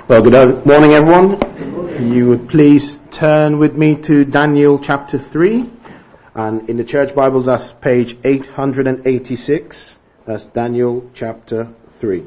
Well, good morning, everyone. You would please turn with me to Daniel chapter 3. And in the church Bibles, that's page 886. That's Daniel chapter 3.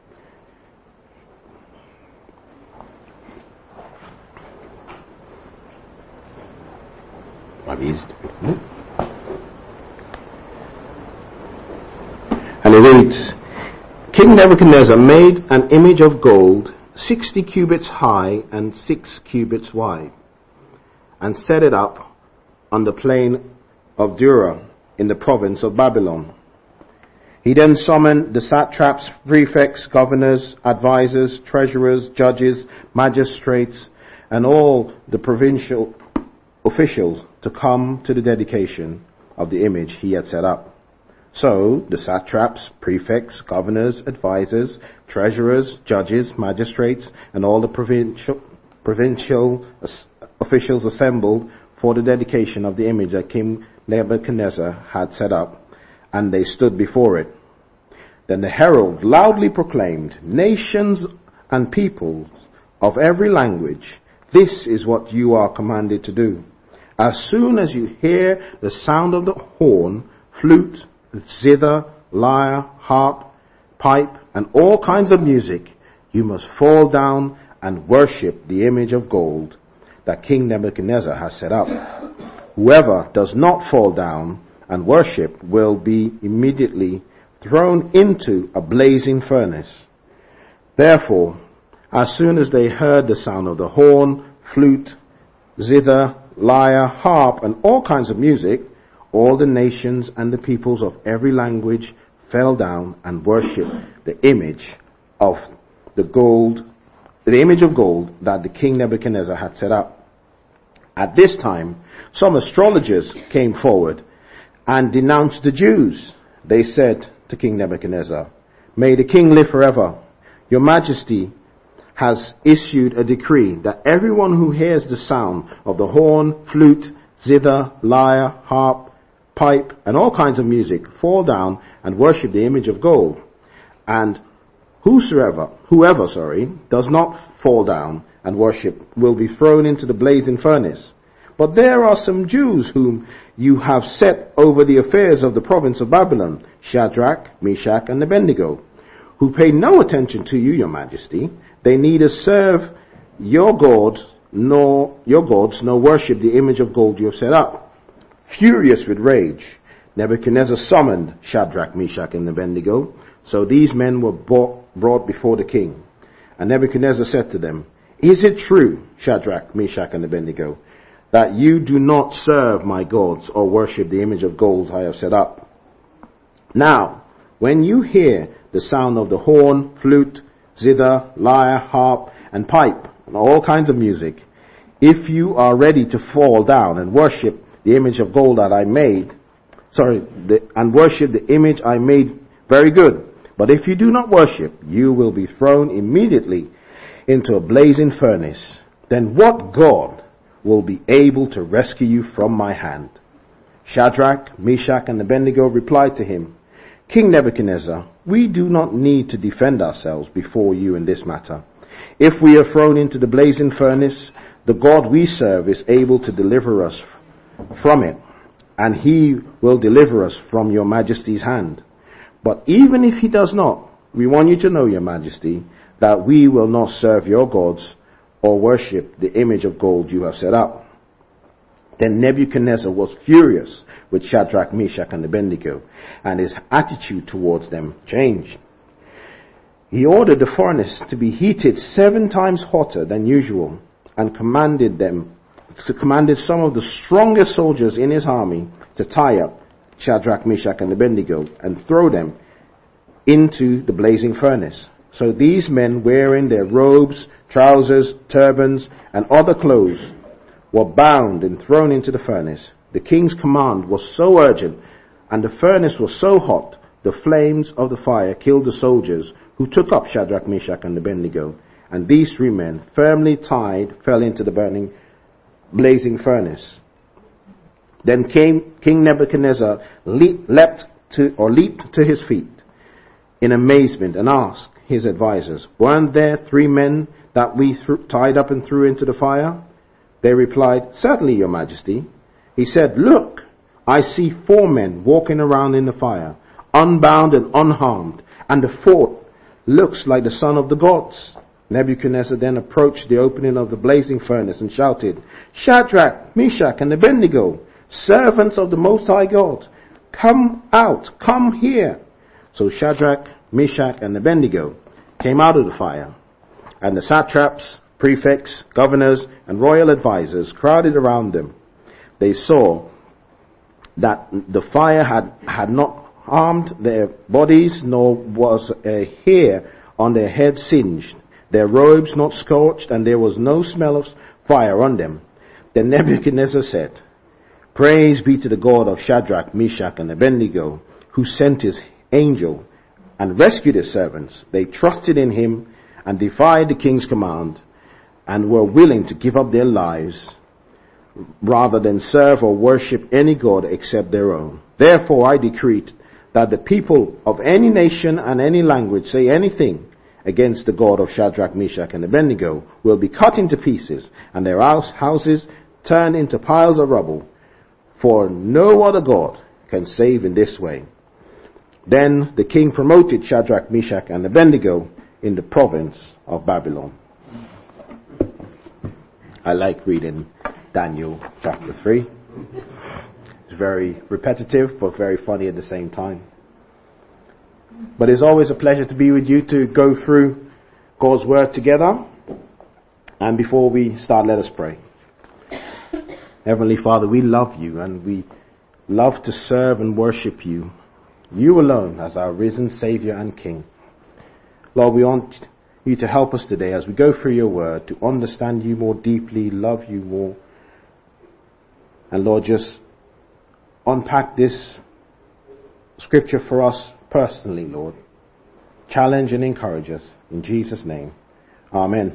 And it reads, King Nebuchadnezzar made an image of gold 60 cubits high and 6 cubits wide, and set it up on the plain of Dura in the province of Babylon. He then summoned the satraps, prefects, governors, advisors, treasurers, judges, magistrates, and all the provincial officials to come to the dedication of the image he had set up. So the satraps, prefects, governors, advisors, treasurers, judges, magistrates, and all the provincial officials assembled for the dedication of the image that King Nebuchadnezzar had set up, and they stood before it. Then the herald loudly proclaimed, Nations and peoples of every language, this is what you are commanded to do. As soon as you hear the sound of the horn, flute, zither, lyre, harp, pipe, and all kinds of music, you must fall down and worship the image of gold that King Nebuchadnezzar has set up. Whoever does not fall down and worship will be immediately thrown into a blazing furnace. Therefore, as soon as they heard the sound of the horn, flute, zither, lyre, harp, and all kinds of music, all the nations and the peoples of every language fell down and worshipped the image of gold that the King Nebuchadnezzar had set up. At this time, some astrologers came forward and denounced the Jews. They said to King Nebuchadnezzar, May the king live forever. Your Majesty has issued a decree that everyone who hears the sound of the horn, flute, zither, lyre, harp, pipe, and all kinds of music fall down and worship the image of gold. And whoever does not fall down and worship will be thrown into the blazing furnace. But there are some Jews whom you have set over the affairs of the province of Babylon, Shadrach, Meshach, and Abednego, who pay no attention to you, your Majesty. They neither serve your gods nor worship the image of gold you have set up. Furious with rage, Nebuchadnezzar summoned Shadrach, Meshach, and Abednego. So these men were brought before the king. And Nebuchadnezzar said to them, Is it true, Shadrach, Meshach, and Abednego, that you do not serve my gods or worship the image of gold I have set up? Now, when you hear the sound of the horn, flute, zither, lyre, harp, and pipe, and all kinds of music, if you are ready to fall down and worship the image of gold that I made, and worship the image I made, very good. But if you do not worship, you will be thrown immediately into a blazing furnace. Then what God will be able to rescue you from my hand? Shadrach, Meshach, and Abednego replied to him, King Nebuchadnezzar, we do not need to defend ourselves before you in this matter. If we are thrown into the blazing furnace, the God we serve is able to deliver us from it, and he will deliver us from your Majesty's hand. But even if he does not, we want you to know, your Majesty, that we will not serve your gods or worship the image of gold you have set up. Then Nebuchadnezzar was furious with Shadrach, Meshach, and Abednego, and his attitude towards them changed. He ordered the furnace to be heated 7 times hotter than usual, and commanded some of the strongest soldiers in his army to tie up Shadrach, Meshach, and Abednego and throw them into the blazing furnace. So these men, wearing their robes, trousers, turbans, and other clothes, were bound and thrown into the furnace. The king's command was so urgent, and the furnace was so hot, the flames of the fire killed the soldiers who took up Shadrach, Meshach, and Abednego. And these 3 men, firmly tied, fell into the blazing furnace. Then King Nebuchadnezzar leaped to his feet in amazement and asked his advisors, Weren't there 3 men that we tied up and threw into the fire?" They replied, "Certainly, your majesty." He said, "Look, I see 4 men walking around in the fire, unbound and unharmed, and the 4th looks like the son of the gods." Nebuchadnezzar then approached the opening of the blazing furnace and shouted, "Shadrach, Meshach, and Abednego, servants of the Most High God, come out, come here." So Shadrach, Meshach, and Abednego came out of the fire, and the satraps, prefects, governors, and royal advisors crowded around them. They saw that the fire had not harmed their bodies, nor was a hair on their heads singed, their robes not scorched, and there was no smell of fire on them. Then Nebuchadnezzar said, "Praise be to the God of Shadrach, Meshach, and Abednego, who sent his angel and rescued his servants. They trusted in him and defied the king's command, and were willing to give up their lives rather than serve or worship any god except their own. Therefore I decree that the people of any nation and any language say anything against the God of Shadrach, Meshach, and Abednego will be cut into pieces, and their houses turned into piles of rubble. For no other God can save in this way." Then the king promoted Shadrach, Meshach, and Abednego in the province of Babylon. I like reading Daniel chapter 3. It's very repetitive, but very funny at the same time. But it's always a pleasure to be with you to go through God's Word together. And before we start, let us pray. Heavenly Father, we love you and we love to serve and worship you. You alone as our risen Savior and King. Lord, we want you to help us today as we go through your Word to understand you more deeply, love you more. And Lord, just unpack this scripture for us personally, Lord. Challenge and encourage us. In Jesus' name. Amen.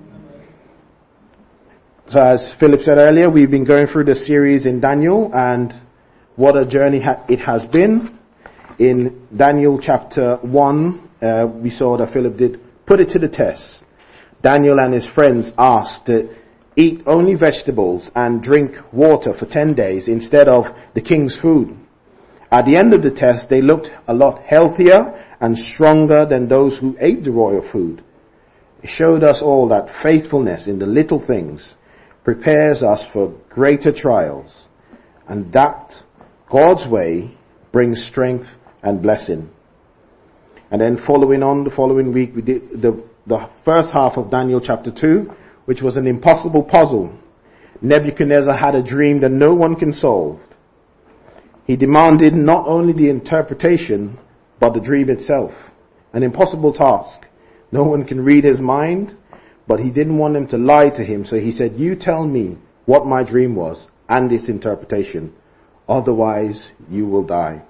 So as Philip said earlier, we've been going through the series in Daniel, and what a journey it has been. In Daniel chapter 1, we saw that Philip did put it to the test. Daniel and his friends asked to eat only vegetables and drink water for 10 days instead of the king's food. At the end of the test, they looked a lot healthier and stronger than those who ate the royal food. It showed us all that faithfulness in the little things prepares us for greater trials, and that God's way brings strength and blessing. And then following on the following week, we did the first half of Daniel chapter 2, which was an impossible puzzle. Nebuchadnezzar had a dream that no one can solve. He demanded not only the interpretation, but the dream itself. An impossible task. No one can read his mind, but he didn't want them to lie to him. So he said, "You tell me what my dream was and its interpretation. Otherwise, you will die."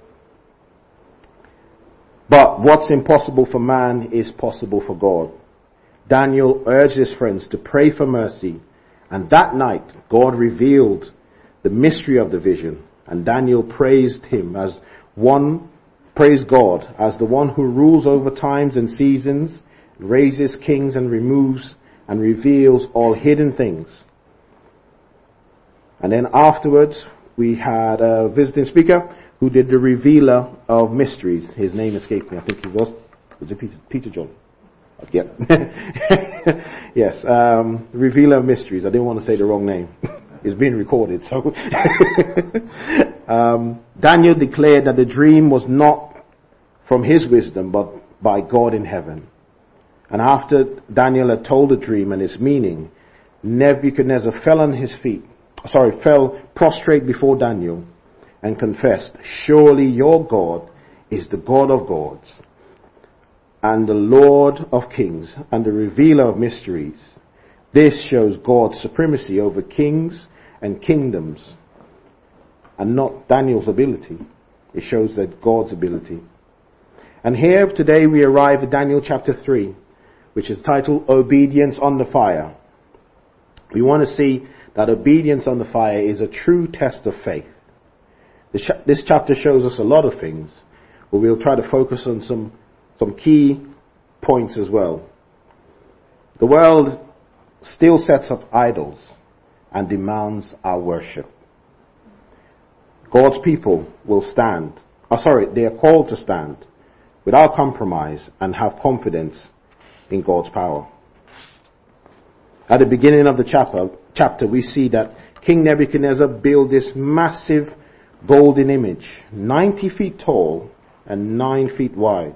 But what's impossible for man is possible for God. Daniel urged his friends to pray for mercy. And that night, God revealed the mystery of the vision. And Daniel praised God as the one who rules over times and seasons, raises kings and removes and reveals all hidden things. And then afterwards, we had a visiting speaker who did the revealer of mysteries. His name escaped me. I think was it Peter John? Yeah. Yes, revealer of mysteries. I didn't want to say the wrong name. It's being recorded, so. Daniel declared that the dream was not from his wisdom, but by God in heaven. And after Daniel had told the dream and its meaning, Nebuchadnezzar fell prostrate before Daniel and confessed, "Surely your God is the God of gods and the Lord of kings and the revealer of mysteries." This shows God's supremacy over kings and kingdoms and not Daniel's ability. It shows that God's ability. And here today we arrive at Daniel chapter 3, which is titled Obedience Under Fire. We want to see that obedience under fire is a true test of faith. This chapter shows us a lot of things, but we'll try to focus on some key points as well. The world still sets up idols and demands our worship. God's people will stand. They are called to stand without compromise and have confidence in God's power. At the beginning of the chapter, we see that King Nebuchadnezzar built this massive golden image, 90 feet tall and 9 feet wide.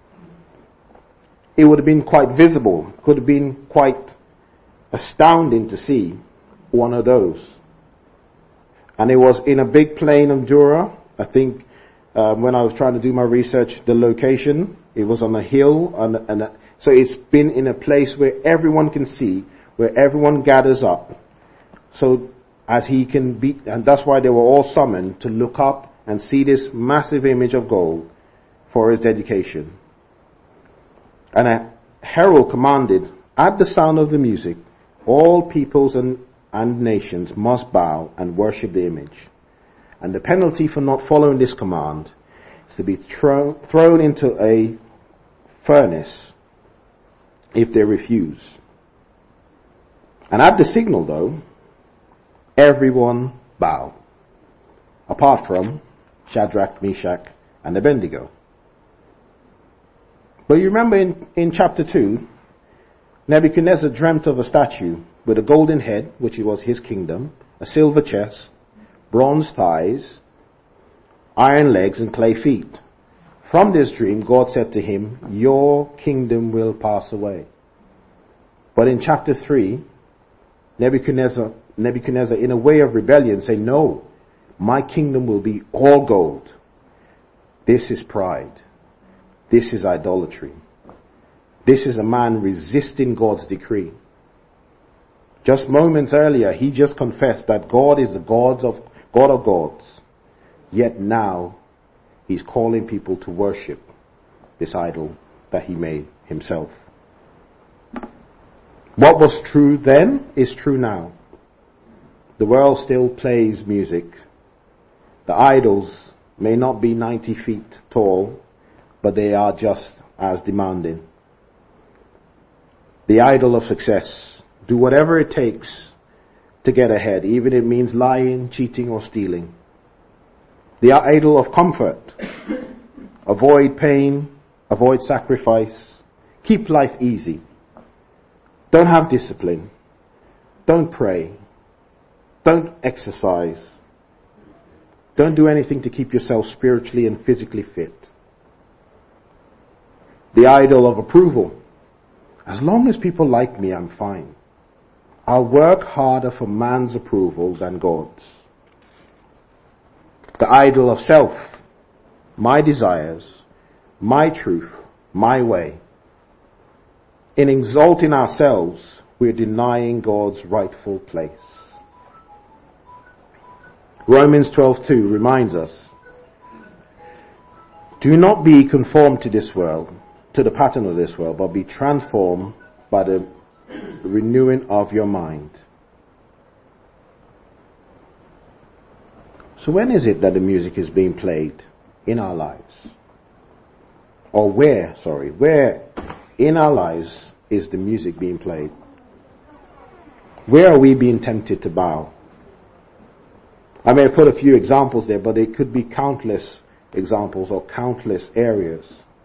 It would have been quite visible, could have been quite astounding to see one of those. And it was in a big plain of Dura. I think when I was trying to do my research, the location, it was on a hill. So it's been in a place where everyone can see, where everyone gathers up. So as he can be, and that's why they were all summoned to look up and see this massive image of gold for his dedication. And a herald commanded, at the sound of the music, all peoples and nations must bow and worship the image. And the penalty for not following this command is to be thrown into a furnace if they refuse. And at the signal, though, everyone bowed, apart from Shadrach, Meshach, and Abednego. But you remember in chapter 2, Nebuchadnezzar dreamt of a statue with a golden head, which was his kingdom, a silver chest, bronze thighs, iron legs, and clay feet. From this dream, God said to him, your kingdom will pass away. But in chapter 3, Nebuchadnezzar, in a way of rebellion, said, no, my kingdom will be all gold. This is pride. This is idolatry. This is a man resisting God's decree. Just moments earlier, he just confessed that God is the God of gods. Yet now, he's calling people to worship this idol that he made himself. What was true then is true now. The world still plays music. The idols may not be 90 feet tall, but they are just as demanding. The idol of success. Do whatever it takes to get ahead, even if it means lying, cheating, or stealing. The idol of comfort. Avoid pain, avoid sacrifice. Keep life easy. Don't have discipline. Don't pray. Don't exercise. Don't do anything to keep yourself spiritually and physically fit. The idol of approval. As long as people like me, I'm fine. I'll work harder for man's approval than God's. The idol of self. My desires. My truth. My way. In exalting ourselves, we're denying God's rightful place. Romans 12:2 reminds us, do not be conformed to this world, to the pattern of this world, but be transformed by the renewing of your mind. So when is it that the music is being played in our lives? Or where in our lives is the music being played? Where are we being tempted to bow? I may have put a few examples there, but it could be countless examples or countless areas.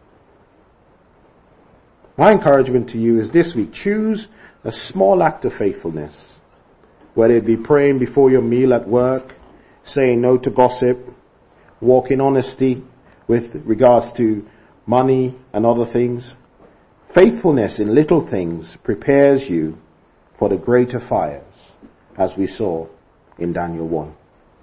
My encouragement to you is this week, choose a small act of faithfulness, whether it be praying before your meal at work, saying no to gossip, walk in honesty with regards to money and other things. Faithfulness in little things prepares you for the greater fires, as we saw in Daniel 1.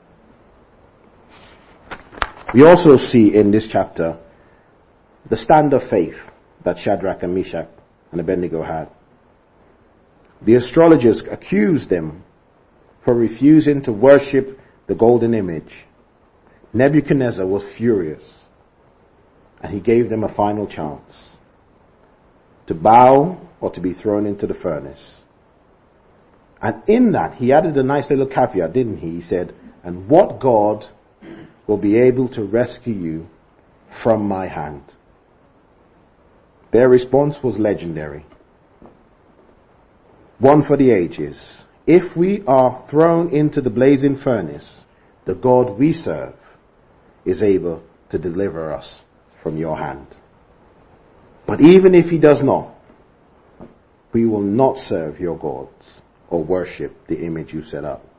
We also see in this chapter the stand of faith that Shadrach and Meshach and Abednego had. The astrologers accused them for refusing to worship the golden image. Nebuchadnezzar was furious, and he gave them a final chance to bow or to be thrown into the furnace. And in that, he added a nice little caveat, didn't he? He said, and what God will be able to rescue you from my hand? Their response was legendary. one for the ages. If we are thrown into the blazing furnace, the God we serve is able to deliver us from your hand. But even if he does not, we will not serve your gods or worship the image you set up.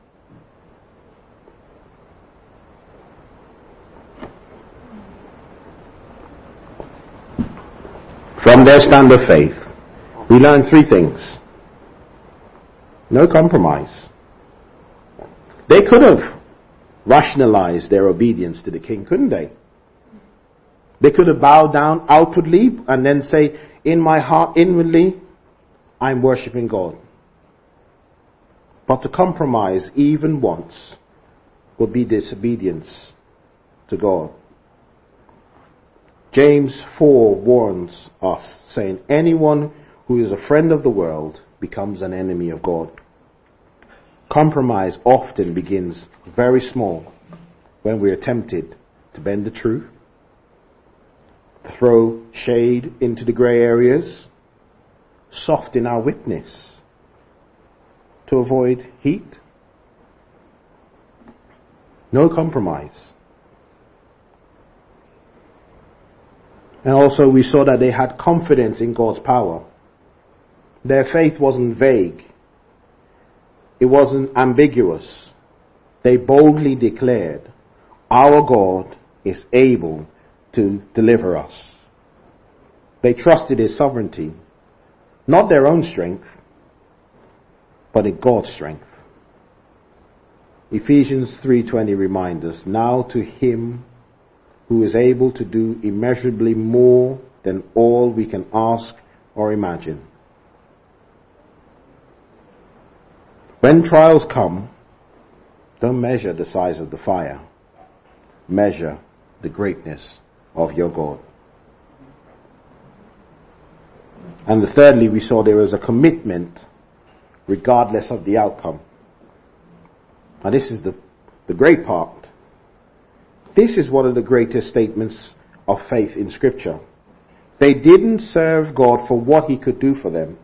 From their stand of faith, we learn three things. No compromise. They could have rationalized their obedience to the king, couldn't they? They could have bowed down outwardly and then say, in my heart, inwardly, I'm worshipping God. But to compromise even once would be disobedience to God. James 4 warns us, saying, anyone who is a friend of the world becomes an enemy of God. Compromise often begins very small when we are tempted to bend the truth, throw shade into the grey areas, soften our witness to avoid heat. No compromise. And also we saw that they had confidence in God's power. Their faith wasn't vague. It wasn't ambiguous. They boldly declared, our God is able to deliver us. They trusted his sovereignty, not their own strength, but in God's strength. Ephesians 3:20 reminds us, now to him who is able to do immeasurably more than all we can ask or imagine. When trials come, don't measure the size of the fire. Measure the greatness of your God. And thirdly, we saw there was a commitment regardless of the outcome. Now this is the great part. This is one of the greatest statements of faith in Scripture. They didn't serve God for what he could do for them,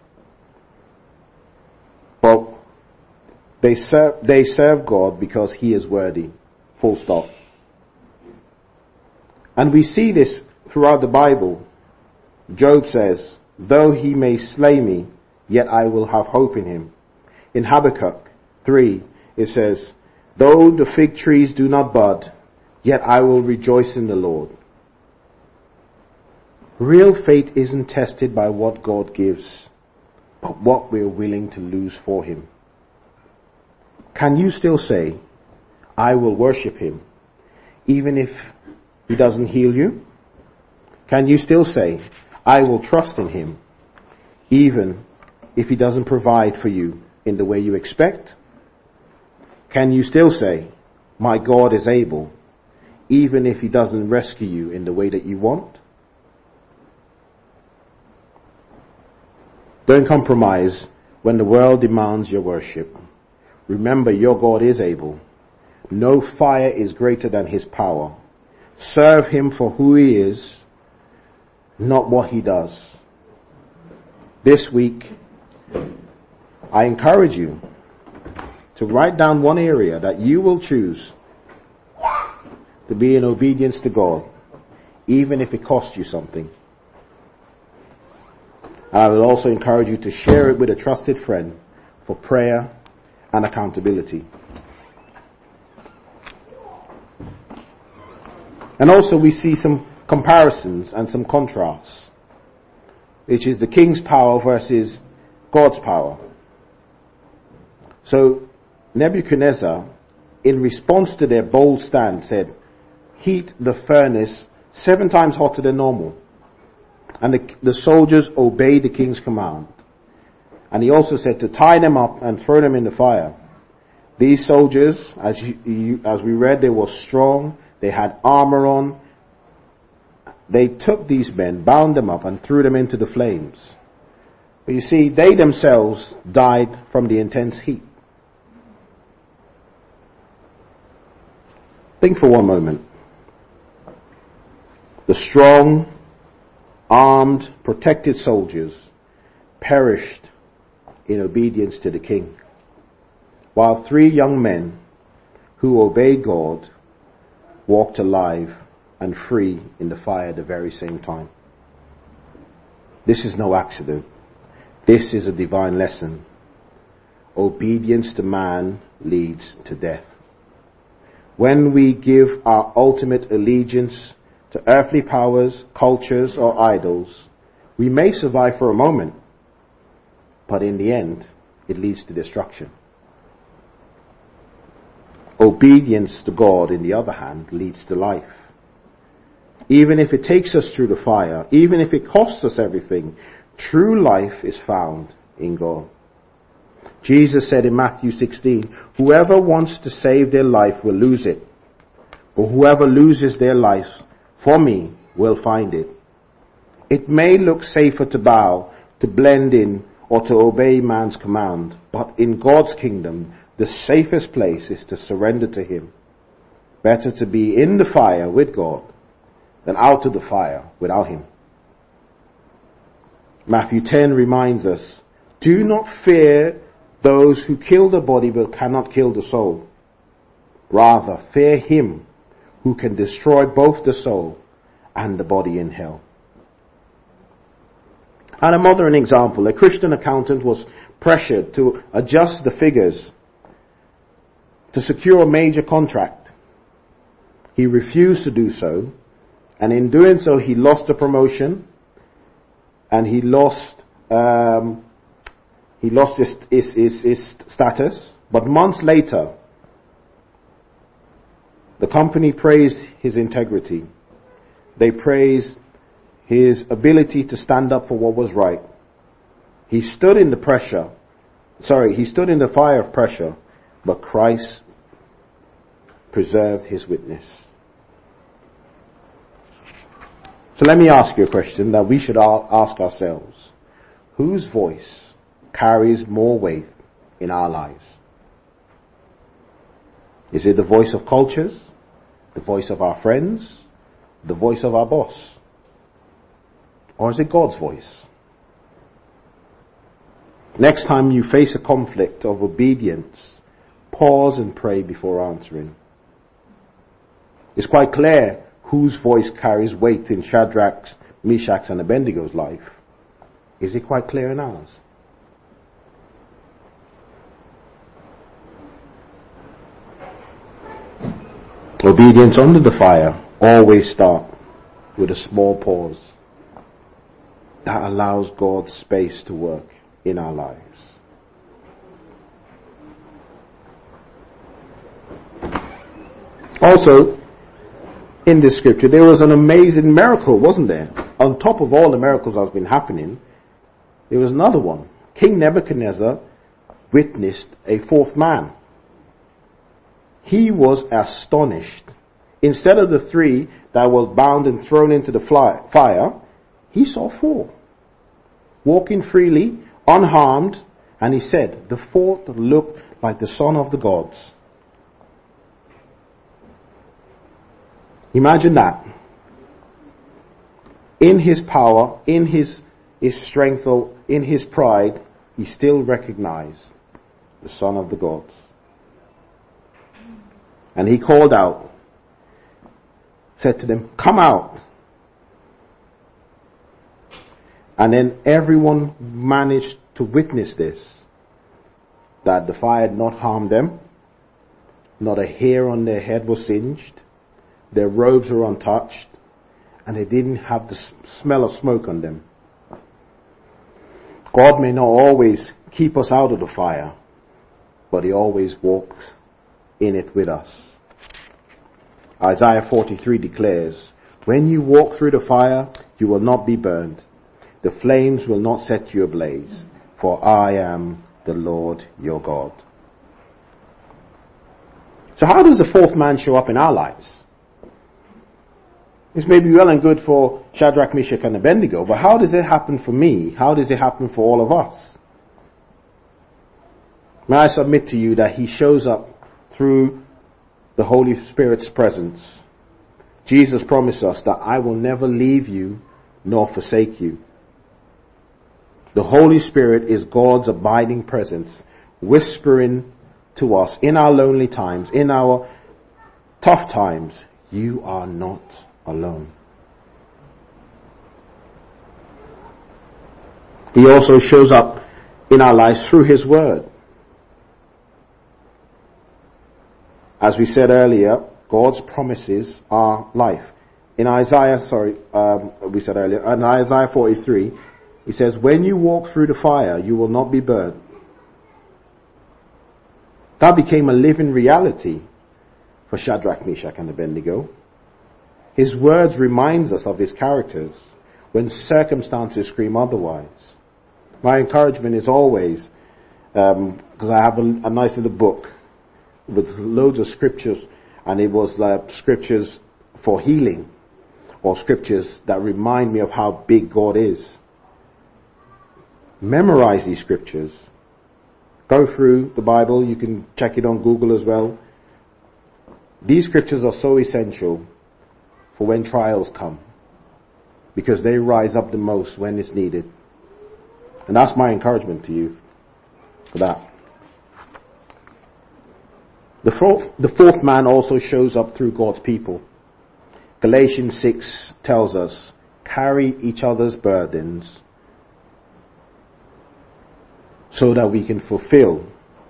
but they serve God because he is worthy. Full stop. And we see this throughout the Bible. Job says, though he may slay me, yet I will have hope in him. In Habakkuk 3, it says, though the fig trees do not bud, yet I will rejoice in the Lord. Real faith isn't tested by what God gives, but what we're willing to lose for him. Can you still say, I will worship him, even if he doesn't heal you? Can you still say, I will trust in him, even if he doesn't provide for you in the way you expect? Can you still say, my God is able, even if he doesn't rescue you in the way that you want? Don't compromise when the world demands your worship. Remember, your God is able. No fire is greater than his power. Serve him for who he is, not what he does. This week, I encourage you to write down one area that you will choose to be in obedience to God, even if it costs you something. I will also encourage you to share it with a trusted friend for prayer and accountability. And also we see some comparisons and some contrasts, which is the king's power versus God's power. So Nebuchadnezzar, in response to their bold stand, said, heat the furnace 7 times hotter than normal. And the soldiers obeyed the king's command. And he also said to tie them up and throw them in the fire. These soldiers, as we read, they were strong. They had armor on. They took these men, bound them up, and threw them into the flames. But you see, they themselves died from the intense heat. Think for one moment. The strong, armed, protected soldiers perished in obedience to the king, while 3 young men who obeyed God walked alive and free in the fire at the very same time. This is no accident. This is a divine lesson. Obedience to man leads to death. When we give our ultimate allegiance to earthly powers, cultures, or idols, we may survive for a moment, but in the end, it leads to destruction. Obedience to God, in the other hand, leads to life. Even if it takes us through the fire, even if it costs us everything, true life is found in God. Jesus said in Matthew 16, whoever wants to save their life will lose it, but whoever loses their life for me will find it. It may look safer to bow, to blend in, or to obey man's command, but in God's kingdom, the safest place is to surrender to Him. Better to be in the fire with God than out of the fire without Him. Matthew 10 reminds us, do not fear those who kill the body but cannot kill the soul. Rather, fear Him who can destroy both the soul and the body in hell. And a modern example, a Christian accountant was pressured to adjust the figures to secure a major contract. He refused to do so, and in doing so he lost a promotion, and he lost his status. But months later, the company praised his integrity. They praised his ability to stand up for what was right. He stood in the fire of pressure, but Christ preserved his witness. So let me ask you a question that we should ask ourselves. Whose voice carries more weight in our lives? Is it the voice of cultures? The voice of our friends? The voice of our boss? Or is it God's voice? Next time you face a conflict of obedience, pause and pray before answering. It's quite clear whose voice carries weight in Shadrach's, Meshach's, and Abednego's life. Is it quite clear in ours? Obedience under the fire always starts with a small pause that allows God's space to work in our lives. Also, in this scripture, there was an amazing miracle, wasn't there? On top of all the miracles that have been happening, there was another one. King Nebuchadnezzar witnessed a 4th man. He was astonished. Instead of the 3 that were bound and thrown into the fire, he saw 4 walking freely, unharmed, and he said, the 4th looked like the son of the gods. Imagine that. In his power, in his strength, or in his pride, he still recognized the son of the gods. And he called out, said to them, come out. And then everyone managed to witness this, that the fire had not harmed them, not a hair on their head was singed, their robes were untouched, and they didn't have the smell of smoke on them. God may not always keep us out of the fire, but He always walks in it with us. Isaiah 43 declares, when you walk through the fire, you will not be burned. The flames will not set you ablaze, for I am the Lord your God. So how does the 4th man show up in our lives? It's maybe well and good for Shadrach, Meshach, and Abednego, but how does it happen for me? How does it happen for all of us? May I submit to you that He shows up through the Holy Spirit's presence. Jesus promised us that I will never leave you nor forsake you. The Holy Spirit is God's abiding presence, whispering to us in our lonely times, in our tough times, you are not alone. He also shows up in our lives through His Word. As we said earlier, God's promises are life. In Isaiah 43, He says, when you walk through the fire, you will not be burned. That became a living reality for Shadrach, Meshach, and Abednego. His words reminds us of His characters when circumstances scream otherwise. My encouragement is always, because I have a nice little book with loads of scriptures, and it was scriptures for healing, or scriptures that remind me of how big God is. Memorize these scriptures. Go through the Bible. You can check it on Google as well. These scriptures are so essential for when trials come, because they rise up the most when it's needed. And that's my encouragement to you for that. The fourth man also shows up through God's people. Galatians 6 tells us, carry each other's burdens so that we can fulfill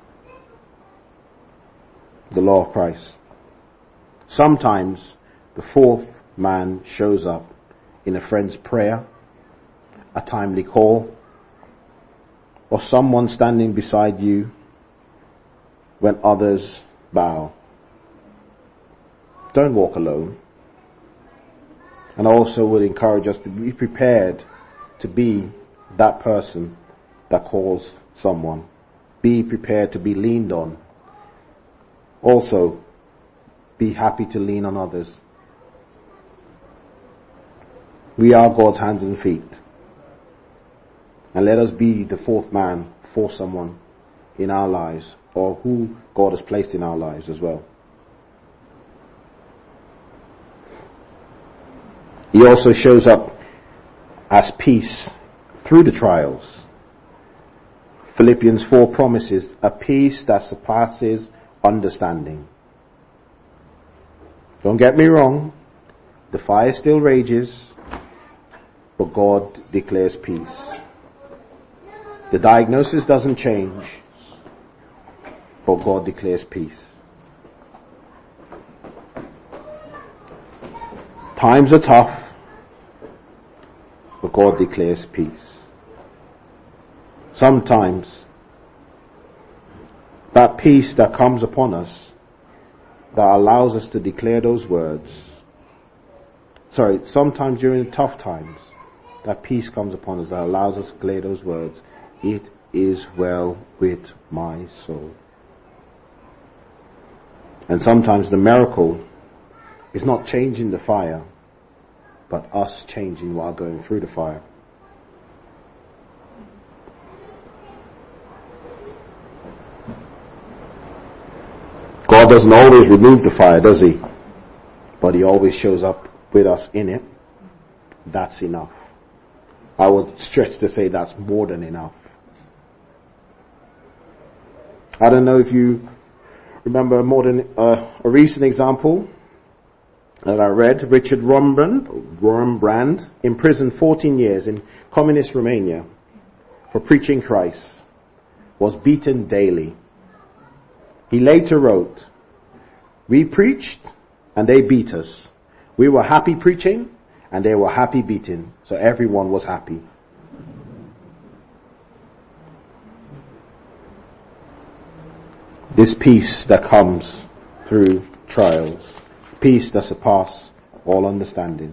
the law of Christ. Sometimes the fourth man shows up in a friend's prayer, a timely call, or someone standing beside you when others bow. Don't walk alone. And I also would encourage us to be prepared to be that person that calls someone. Be prepared to be leaned on. Also, be happy to lean on others. We are God's hands and feet. And let us be the fourth man for someone in our lives, or who God has placed in our lives as well. He also shows up as peace through the trials. Philippians 4 promises a peace that surpasses understanding. Don't get me wrong, the fire still rages, but God declares peace. The diagnosis doesn't change, but God declares peace. Times are tough, but God declares peace. Sometimes that peace that comes upon us, that allows us to declare those words, sometimes during tough times, that peace comes upon us that allows us to declare those words, it is well with my soul. And sometimes the miracle is not changing the fire, but us changing while going through the fire. God doesn't always remove the fire, does He? But He always shows up with us in it. That's enough. I would stretch to say that's more than enough. I don't know if you remember more than a recent example that I read. Richard Wurmbrand, imprisoned 14 years in communist Romania for preaching Christ, was beaten daily. He later wrote, "We preached and they beat us. We were happy preaching and they were happy beating, so everyone was happy." This peace that comes through trials, peace that surpasses all understanding.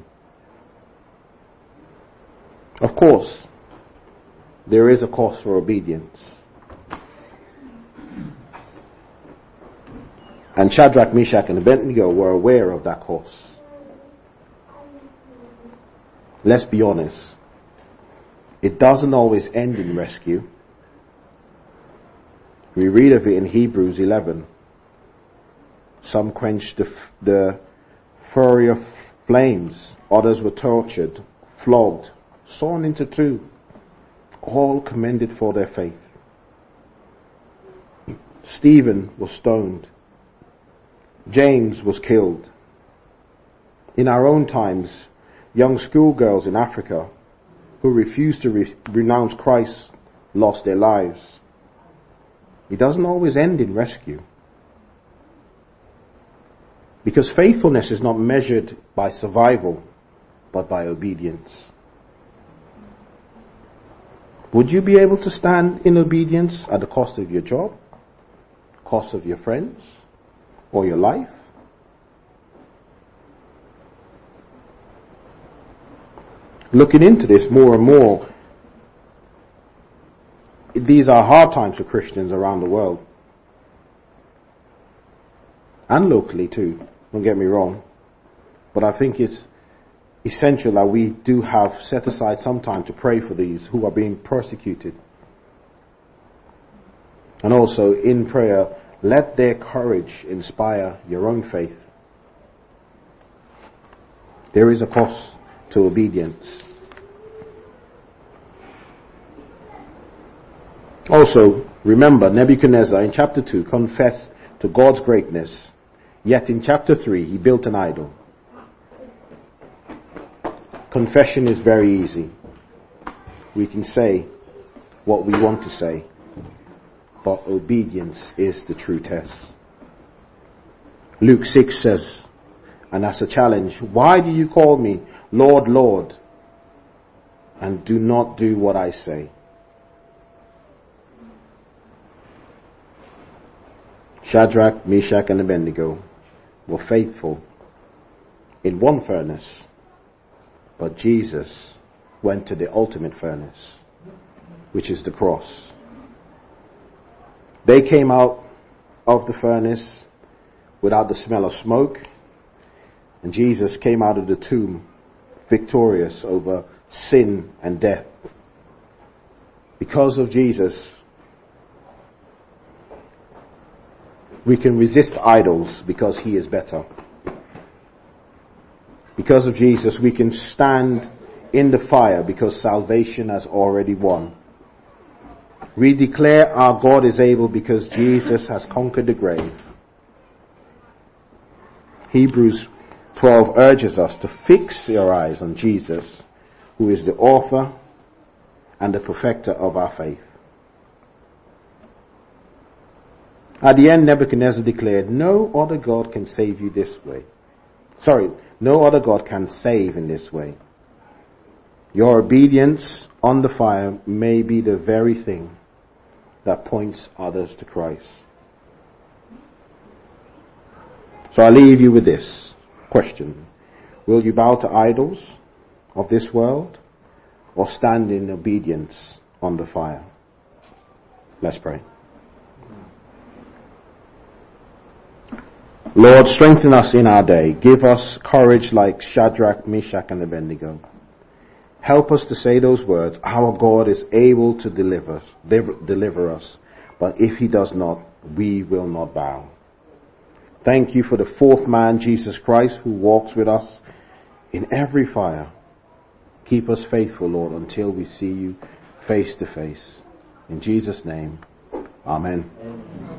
Of course, there is a cost for obedience. And Shadrach, Meshach, and Abednego were aware of that cost. Let's be honest. It doesn't always end in rescue. We read of it in Hebrews 11. Some quenched the fury of flames. Others were tortured, flogged, sawn into two. all commended for their faith. Stephen was stoned. James was killed. In our own times, young schoolgirls in Africa who refused to renounce Christ lost their lives. It doesn't always end in rescue. Because faithfulness is not measured by survival, but by obedience. Would you be able to stand in obedience at the cost of your job, cost of your friends, or your life? Looking into this more and more, these are hard times for Christians around the world. And locally too, don't get me wrong. But I think it's essential that we do have set aside some time to pray for these who are being persecuted. And also in prayer, let their courage inspire your own faith. There is a cost to obedience. Also, remember Nebuchadnezzar in chapter 2 confessed to God's greatness, yet in chapter 3 he built an idol. Confession is very easy. We can say what we want to say, but obedience is the true test. Luke 6 says, and that's a challenge, why do you call me Lord, Lord, and do not do what I say? Shadrach, Meshach, and Abednego were faithful in one furnace, but Jesus went to the ultimate furnace, which is the cross. They came out of the furnace without the smell of smoke, and Jesus came out of the tomb victorious over sin and death. Because of Jesus, we can resist idols because he is better. Because of Jesus, we can stand in the fire because salvation has already won. We declare our God is able because Jesus has conquered the grave. Hebrews 12 urges us to fix your eyes on Jesus, who is the author and the perfecter of our faith. At the end, Nebuchadnezzar declared, no other God can save you this way. No other God can save in this way. Your obedience on the fire may be the very thing that points others to Christ. So I leave you with this question. Will you bow to idols of this world or stand in obedience on the fire? Let's pray. Lord, strengthen us in our day. Give us courage like Shadrach, Meshach, and Abednego. Help us to say those words, our God is able to deliver us, but if he does not, we will not bow. Thank you for the fourth man, Jesus Christ, who walks with us in every fire. Keep us faithful, Lord, until we see you face to face. In Jesus' name, amen.